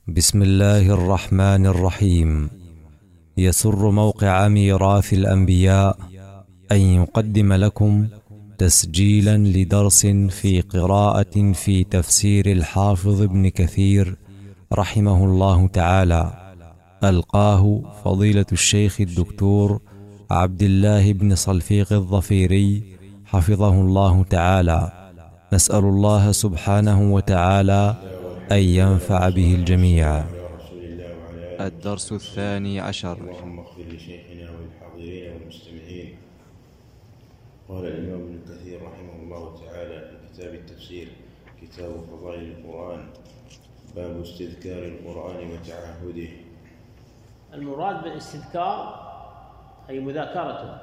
بسم الله الرحمن الرحيم. يسر موقع ميراث الأنبياء أن يقدم لكم تسجيلا لدرس في قراءة في تفسير الحافظ ابن كثير رحمه الله تعالى، ألقاه فضيلة الشيخ الدكتور عبد الله بن صلفيق الظفيري حفظه الله تعالى. نسأل الله سبحانه وتعالى أن ينفع به الجميع. الدرس الثاني عشر. اللهم اغفر لشيخنا وللحاضرين والمستمعين. قال الإمام ابن كثير رحمه الله تعالى في كتاب التفسير كتاب فضائل القرآن، باب استذكار القرآن وتعهده. المراد بالاستذكار أي مذاكرته،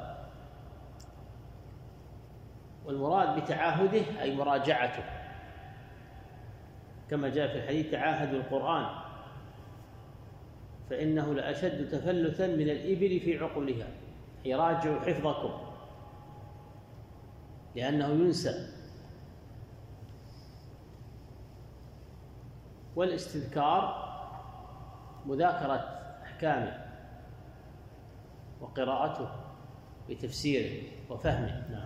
والمراد بتعاهده أي مراجعته، كما جاء في الحديث: تعاهدوا القرآن فإنه لأشد تفلتا من الإبل في عقلها، أي راجعوا حفظكم لأنه ينسى. والاستذكار مذاكرة أحكامه وقراءته بتفسيره وفهمه. نعم.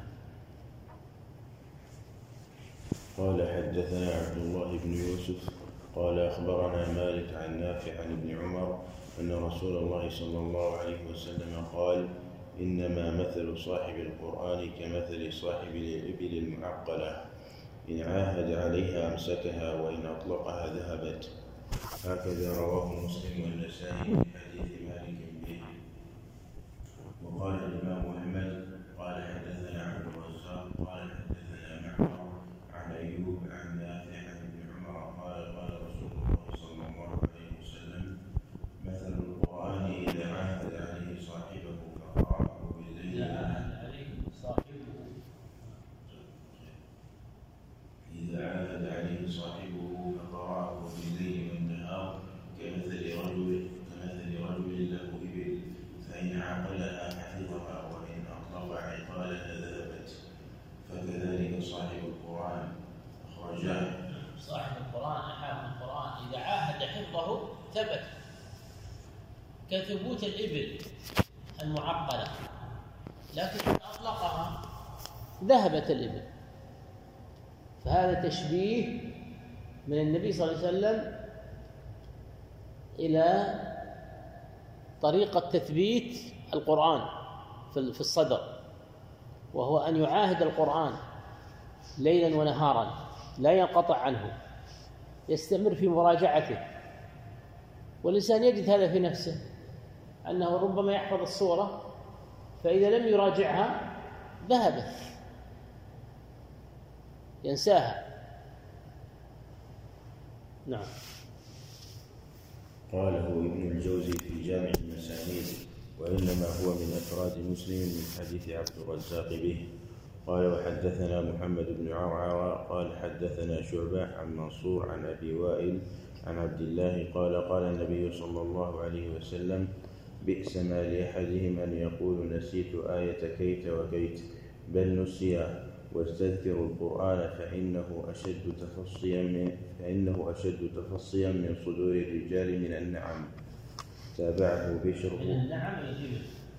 قال حدثنا عبد الله بن يوسف قال أخبرنا مالك عن نافع عن ابن عمر أن رسول الله صلى الله عليه وسلم قال: إنما مثل صاحب القرآن كمثل صاحب الإبل المعقلة، إن عاهد عليها أمسكها وإن أطلقها ذهبت. هكذا رواه مسلم والنسائي في حديث مالك به. وقال الإمام أحمد قال حدثنا عبد الرزاق قال حدثنا معمر عن أيوب عن نافع عن ابن عمر قال: قال رسول الله صلى الله عليه وسلم: مثل القرآن إذا عاهد عليه صاحبه فقرأه بالليل والنهار كمثل رجل له إبل، فإن عقلها حفظها وإن أطلق عقالها ذهبت. فكذلك صاحب القرآن. أخرجاه. صاحب القرآن، حافظ القرآن، إذا عاهد حفظه ثبت، كثبوت الإبل المعقلة، لكن إن أطلقها ذهبت الإبل. فهذا تشبيه من النبي صلى الله عليه وسلم إلى طريقة تثبيت القرآن في الصدر، وهو أن يعاهد القرآن ليلا ونهارا لا ينقطع عنه، يستمر في مراجعته. والإنسان يجد هذا في نفسه، أنه ربما يحفظ الصورة فإذا لم يراجعها ذهبت، ينساها. نعم. قاله ابن الجوزي في جامع المسانيد، وإنما هو من أفراد مسلم من حديث عبد الرزاق به. قال: وحدثنا محمد بن عوعر قال حدثنا شعبة عن منصور عن أبي وائل عن عبد الله قال: قال النبي صلى الله عليه وسلم: بئس ما لأحدهم أن يقول نسيت آية كيت وكيت، بل نسيها، واستذكروا القرآن فإنه أشد تفصيا من صدور الرجال من النعم. تابعه بشر. من النعم يجب.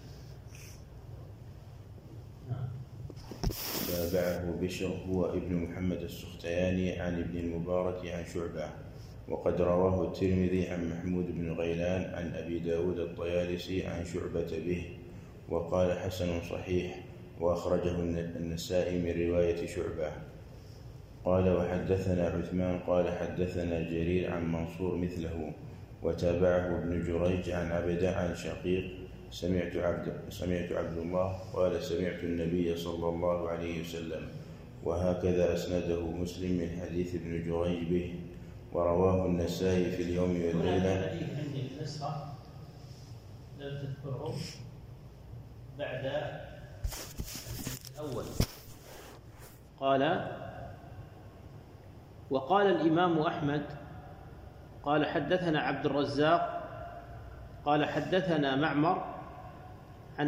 تابعه بشر هو ابن محمد السختياني عن ابن المبارك عن شعبة. وقد رواه الترمذي عن محمود بن غيلان عن أبي داود الطيالسي عن شعبة به، وقال حسن صحيح، وأخرجه النسائي من رواية شعبة. قال: وحدثنا عثمان قال حدثنا جرير عن منصور مثله. وتابعه ابن جريج عن عبدة عن شقيق سمعت عبد الله قال: سمعت النبي صلى الله عليه وسلم. وهكذا أسنده مسلم من حديث ابن جريج به، ورواه النسائي في اليوم والليلة. عندي النسخة لم تذكره بعد الأول. قال: وقال الإمام أحمد قال حدثنا عبد الرزاق قال حدثنا معمر عن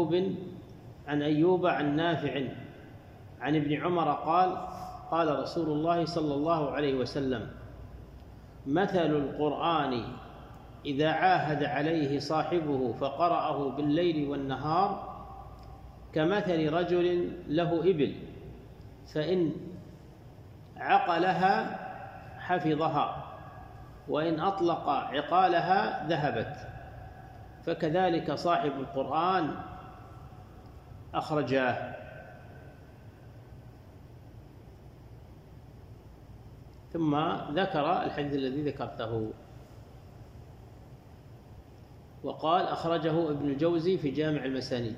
أيوب عن نافع عن ابن عمر قال: قال رسول الله صلى الله عليه وسلم: مثل القرآن إذا عاهد عليه صاحبه فقرأه بالليل والنهار كمثل رجل له إبل، فإن عقلها حفظها، وإن أطلق عقالها ذهبت، فكذلك صاحب القرآن أخرجاه. ثم ذكر الحديث الذي ذكرته وقال أخرجه ابن الجوزي في جامع المسانيد،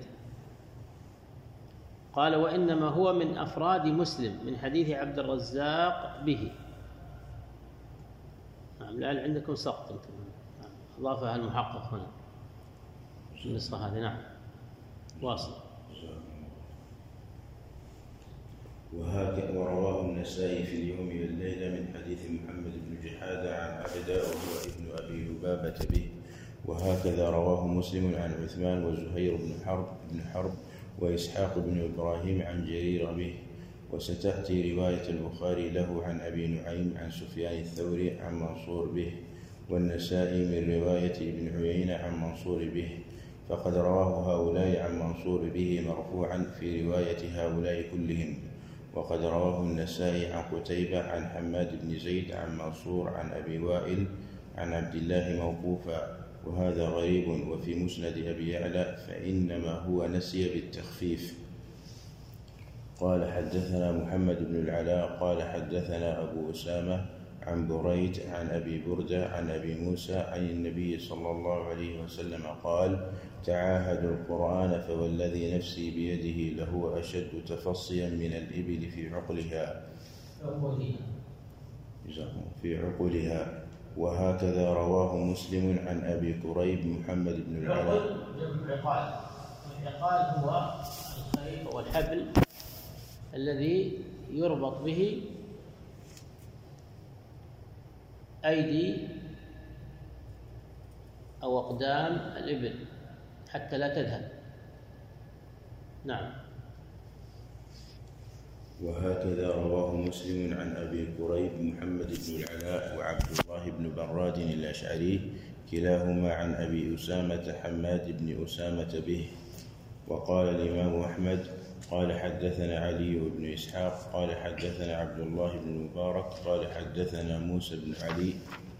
قال وإنما هو من أفراد مسلم من حديث عبد الرزاق به. نعم، لعل عندكم سقط أنتم، أضافها المحقق هنا النسخة هذه. نعم، واصل. وهكذا ورواه النسائي في اليوم والليلة من حديث محمد بن جحادة عن عبدة وهو ابن أبي لبابة به. وهكذا رواه مسلم عن عثمان وزهير بن حرب وإسحاق بن إبراهيم عن جرير به. وستأتي رواية البخاري له عن أبي نعيم عن سفيان الثوري عن منصور به، والنسائي من رواية ابن عيينة عن منصور به، فقد رواه هؤلاء عن منصور به مرفوعا في رواية هؤلاء كلهم. وقد رواه النسائي عن قتيبة عن حماد بن زيد عن منصور عن أبي وائل عن عبد الله موقوفا، وهذا غريب. وفي مسند أبي يعلى فإنما هو نسي بالتخفيف. قال حدثنا محمد بن العلاء قال حدثنا أبو أسامة عن بريد عن أبي بردة عن أبي موسى عن النبي صلى الله عليه وسلم قال: تعاهدوا القرآن فوالذي نفسي بيده لهو أشد تفصيا من الإبل في عقلها. وهكذا رواه مسلم عن أبي كريب محمد بن العلاء. العقال هو الخيط والحبل الذي يربط به أيدي أو أقدام الإبل حتى لا تذهب. نعم. وهكذا رواه مسلم عن أبي كريب محمد بن العلاء وعبد الله بن براد الأشعري كلاهما عن أبي أسامة حماد بن أسامة به. وقال الإمام أحمد قال حدثنا علي بن إسحاق قال حدثنا عبد الله بن المبارك قال حدثنا موسى بن علي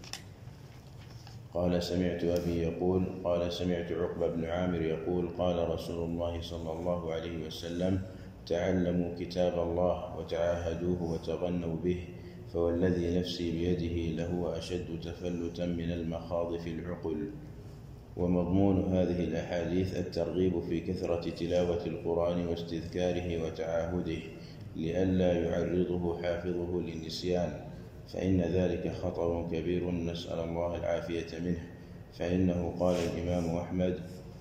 قال سمعت أبي يقول قال سمعت عقبة بن عامر يقول قال رسول الله صلى الله عليه وسلم: تعلموا كتاب الله وتعاهدوه وتغنوا به، فوالذي نفسي بيده لهو أشد تفلتا من المخاض في العقل. ومضمون هذه الأحاديث الترغيب في كثرة تلاوة القرآن واستذكاره وتعاهده لئلا يعرضه حافظه للنسيان، فإن ذلك خطر كبير نسأل الله العافية منه. فإنه قال الإمام أحمد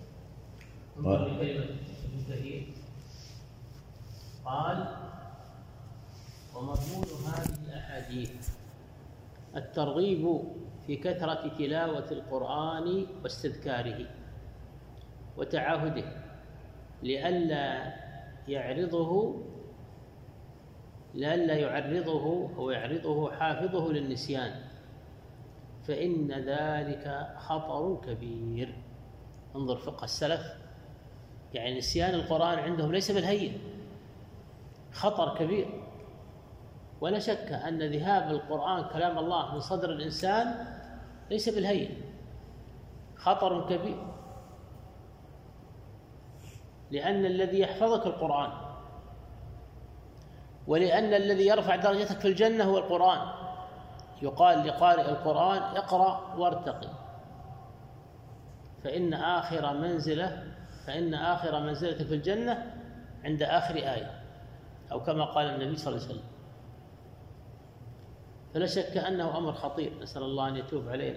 قال: ومضمون هذه الأحاديث الترغيب في كثرة تلاوة القرآن واستذكاره وتعاهده لئلا يعرضه أو يعرضه حافظه للنسيان، فإن ذلك خطر كبير. انظر فقه السلف، يعني نسيان القرآن عندهم ليس بالهين، خطر كبير. ولا شك أن ذهاب القرآن كلام الله من صدر الإنسان ليس بالهين، خطر كبير، لأن الذي يحفظك القرآن، ولأن الذي يرفع درجتك في الجنة هو القرآن. يقال لقارئ القرآن: اقرأ وارتقي، فإن آخر منزلة في الجنة عند آخر آية، أو كما قال النبي صلى الله عليه وسلم. فلا شك أنه أمر خطير، نسأل الله أن يتوب علينا.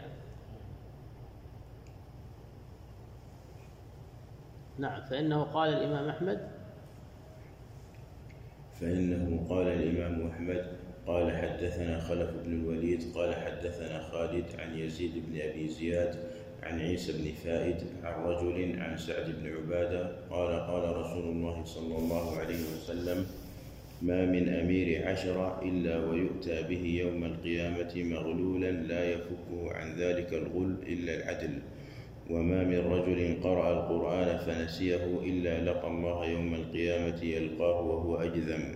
نعم. فإنه قال الإمام أحمد قال حدثنا خلف بن الوليد قال حدثنا خالد عن يزيد بن أبي زياد عن عيسى بن فائد عن رجل عن سعد بن عبادة قال: قال رسول الله صلى الله عليه وسلم: ما من أمير 10 إلا ويؤتى به يوم القيامة مغلولا لا يفكه عن ذلك الغل إلا العدل. وما من رجل قرأ القرآن فنسيه إلا لقى الله يوم القيامة يلقاه وهو أجذم.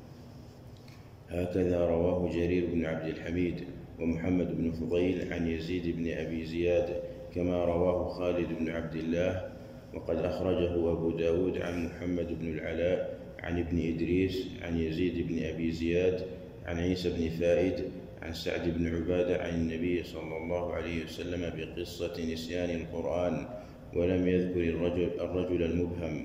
هكذا رواه جرير بن عبد الحميد ومحمد بن فضيل عن يزيد بن أبي زياد، كما رواه خالد بن عبد الله. وقد أخرجه أبو داود عن محمد بن العلاء عن ابن إدريس عن يزيد بن أبي زياد عن عيسى بن فائد عن سعد بن عبادة عن النبي صلى الله عليه وسلم بقصة نسيان القرآن، ولم يذكر الرجل المبهم.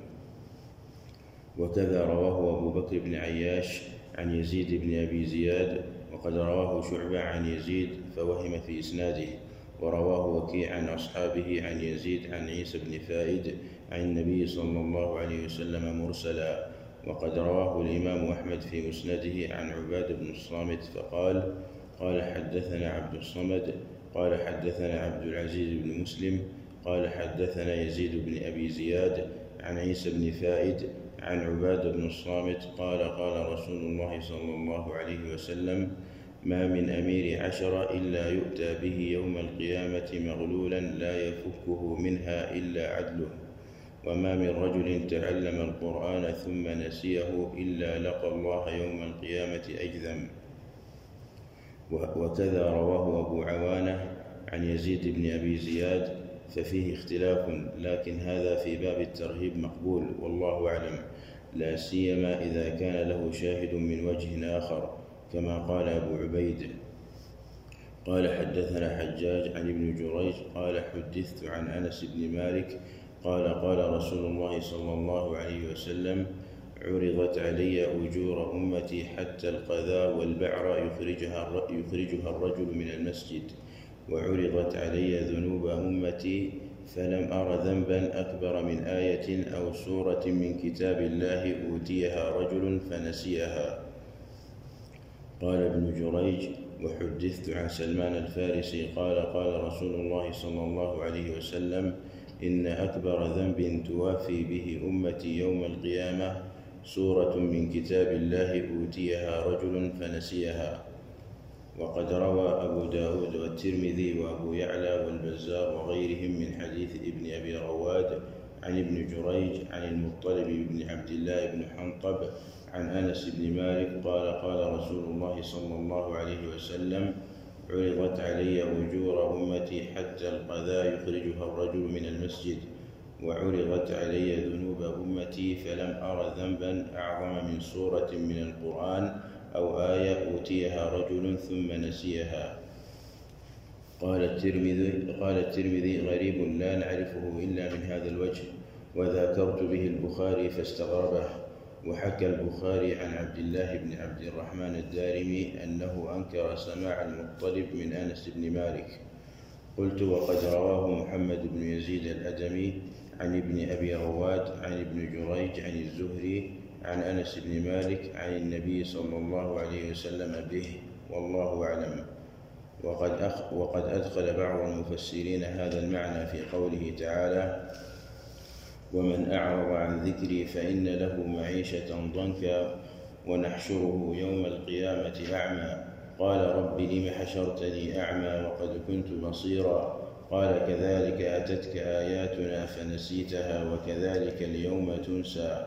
وكذا رواه أبو بكر بن عياش عن يزيد بن أبي زياد، وقد رواه شعبة عن يزيد فوهم في إسناده. ورواه وكيع عن أصحابه عن يزيد عن عيسى بن فائد عن النبي صلى الله عليه وسلم مرسلا. وقد رواه الإمام أحمد في مسنده عن عبادة بن الصامت فقال: قال حدثنا عبد الصمد قال حدثنا عبد العزيز بن مسلم قال حدثنا يزيد بن أبي زياد عن عيسى بن فائد عن عبادة بن الصامت قال: قال رسول الله صلى الله عليه وسلم: ما من أمير 10 إلا يؤتى به يوم القيامة مغلولا لا يفكه منها إلا عدله. وما من رجل تعلم القرآن ثم نسيه إلا لقى الله يوم القيامة أجذم. وكذا رواه أبو عوانة عن يزيد بن أبي زياد، ففيه اختلاف، لكن هذا في باب الترهيب مقبول والله أعلم، لا سيما إذا كان له شاهد من وجه آخر، كما قال أبو عبيد. قال حدثنا حجاج عن ابن جريج قال حدثت عن أنس بن مالك قال: قال رسول الله صلى الله عليه وسلم: عرضت علي أجور أمتي حتى القذاء والبعر يخرجها الرجل من المسجد، وعرضت علي ذنوب أمتي فلم أر ذنبا أكبر من آية أو سورة من كتاب الله أوتيها رجل فنسيها. قال ابن جريج: وحدثت عن سلمان الفارسي قال: قال رسول الله صلى الله عليه وسلم: إن أكبر ذنب توافي به أمتي يوم القيامة سورة من كتاب الله أوتيها رجل فنسيها. وقد روى أبو داود والترمذي وأبو يعلى والبزار وغيرهم من حديث ابن أبي رواد عن ابن جريج عن المطلب بن عبد الله بن حنطب عن أنس بن مالك قال: قال رسول الله صلى الله عليه وسلم: عرضت علي أجور أمتي حتى القذاء يخرجها الرجل من المسجد، وعرضت علي ذنوب أمتي فلم أر ذنبا أعظم من سورة من القرآن أو آية أوتيها رجل ثم نسيها. قال الترمذي: غريب لا نعرفه إلا من هذا الوجه، وذكرت به البخاري فاستغربه. وحكى البخاري عن عبد الله بن عبد الرحمن الدارمي أنه أنكر سماع المطلب من أنس بن مالك. قلت: وقد رواه محمد بن يزيد الأدمي عن ابن أبي رواد عن ابن جريج عن الزهري عن أنس بن مالك عن النبي صلى الله عليه وسلم به، والله أعلم. وقد أدخل بعض المفسرين هذا المعنى في قوله تعالى: ومن أعرض عن ذكري فإن له معيشة ضنكا ونحشره يوم القيامة أعمى، قال رب لم حشرتني أعمى وقد كنت بصيرا، قال كذلك أتتك آياتنا فنسيتها وكذلك اليوم تنسى.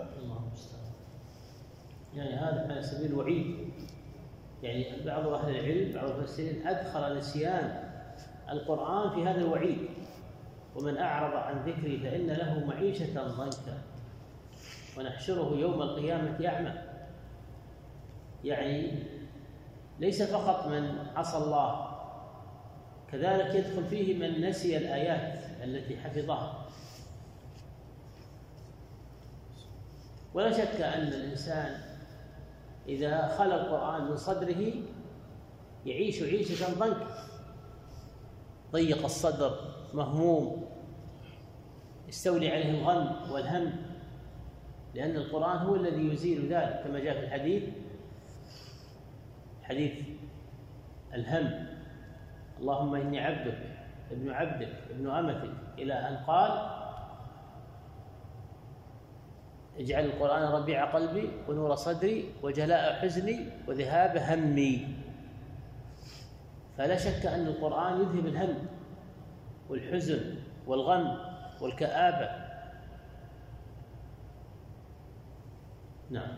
يعني هذا على سبيل الوعيد، يعني بعض أهل العلم بعض المفسرين أدخل نسيان القرآن في هذا الوعيد: ومن أعرض عن ذكري فإن له معيشة ضنكا ونحشره يوم القيامة أعمى. يعني ليس فقط من عصى الله، كذلك يدخل فيه من نسي الآيات التي حفظها. ولا شك أن الإنسان إذا خلى القرآن من صدره يعيش عيشة ضنكا، ضيق الصدر، مهموم، يستولي عليه الغم والهم، لأن القرآن هو الذي يزيل ذلك، كما جاء في حديث الهم: اللهم إني عبدك ابن عبدك ابن أمتك، إلى أن قال: اجعل القرآن ربيع قلبي ونور صدري وجلاء حزني وذهاب همي. فلا شك أن القرآن يذهب الهم والحزن والغم والكآبة. نعم.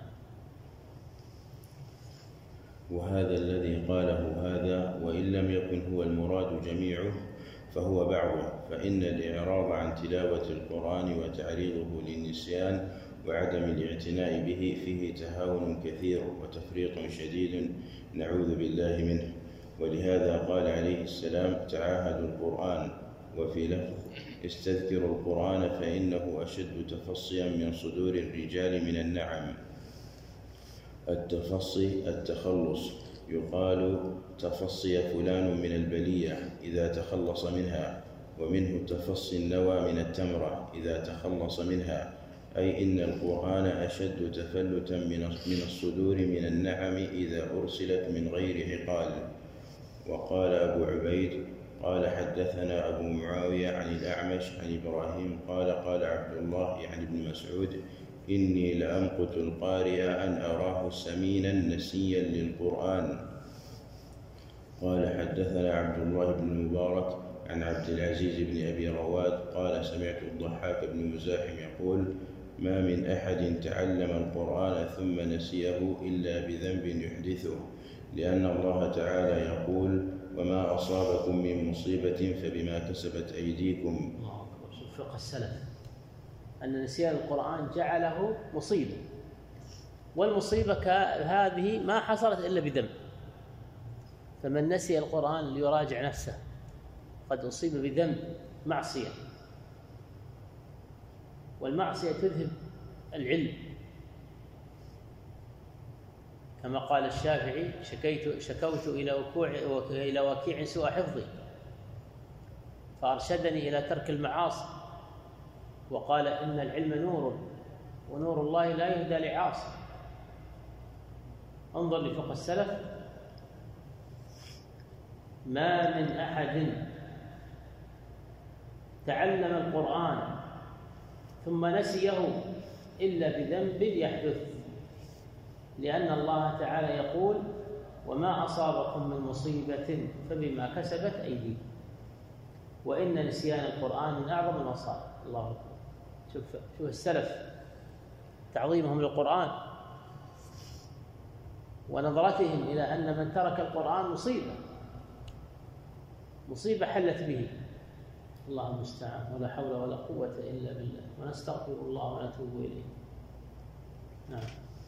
وهذا الذي قاله هذا وإن لم يكن هو المراد جميعه فهو بعضه، فإن الإعراض عن تلاوة القرآن وتعريضه للنسيان وعدم الاعتناء به فيه تهاون كثير وتفريط شديد نعوذ بالله منه. ولهذا قال عليه السلام: تعاهدوا القرآن. وفي لفظ: استذكروا القرآن فإنه أشد تفصيا من صدور الرجال من النعم. التفصي التخلص، يقال تفصي فلان من البلية إذا تخلص منها، ومنه تفصي النوى من التمرة إذا تخلص منها، أي إن القرآن أشد تفلتا من الصدور من النعم إذا أرسلت من غير عقال. وقال أبو عبيد قال حدثنا أبو معاوية عن الأعمش عن إبراهيم قال قال عبد الله يعني ابن مسعود: إني لأمقت القارئ أن أراه سمينا نسيا للقرآن. قال حدثنا عبد الله بن المبارك عن عبد العزيز بن أبي رواد قال سمعت الضحاك بن مزاحم يقول: ما من أحد تعلم القرآن ثم نسيه إلا بذنب يحدثه، لأن الله تعالى يقول: وما أصابكم من مصيبة فبما كسبت أيديكم. الله أكبر. شوف فقه السلف أن نسيان القرآن جعله مصيبة، والمصيبة هذه ما حصلت إلا بذنب. فمن نسي القرآن ليراجع نفسه، قد أصيب بذنب معصية، والمعصية تذهب العلم، كما قال الشافعي: شكوت إلى وكيع سوء حفظي فأرشدني إلى ترك المعاصي، وقال: إن العلم نور ونور الله لا يهدى لعاصي. انظر لفقه السلف: ما من أحد تعلم القرآن ثم نسيه إلا بذنب يحدث، لأن الله تعالى يقول: وما أصابكم من مصيبة فبما كسبت أيديكم. وإن نسيان القرآن من أعظم المصائب. الله أكبر. شوف السلف تعظيمهم للقرآن ونظرتهم إلى أن من ترك القرآن مصيبة حلت به. الله المستعان، ولا حول ولا قوة إلا بالله، ونستغفر الله ونتوب إليه. نعم.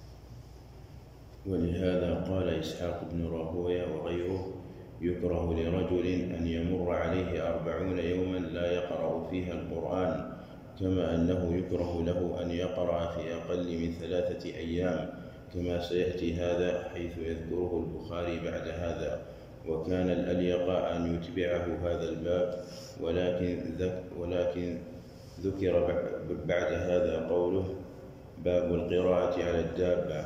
ولهذا قال إسحاق بن راهويه وغيره: يكره لرجل أن يمر عليه 40 يوما لا يقرأ فيها القرآن، كما أنه يكره له أن يقرأ في أقل من 3 أيام، كما سيأتي هذا حيث يذكره البخاري بعد هذا. وكان الأليق أن يتبعه هذا الباب، ولكن ذكر بعد هذا قوله: باب القراءة على الدابة.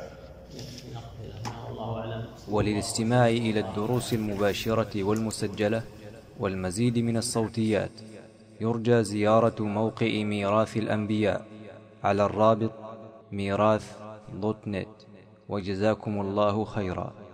وللاستماع إلى الدروس المباشرة والمسجلة والمزيد من الصوتيات يرجى زيارة موقع ميراث الأنبياء على الرابط ميراث.net. وجزاكم الله خيرا.